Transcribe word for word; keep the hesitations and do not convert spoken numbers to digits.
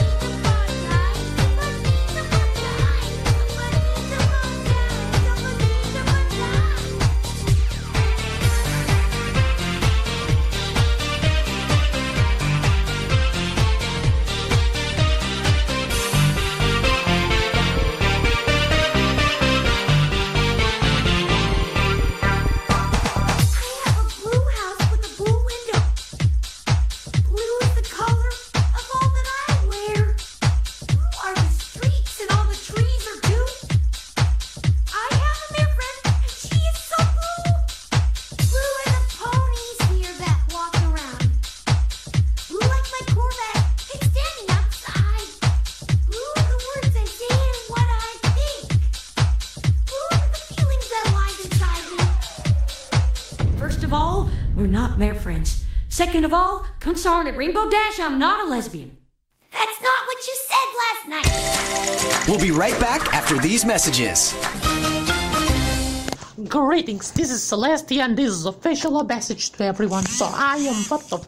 We're not mere friends. Second of all, concerned at Rainbow Dash, I'm not a lesbian. That's not what you said last night. We'll be right back after these messages. Greetings, this is Celestia and this is official message to everyone. So I am what the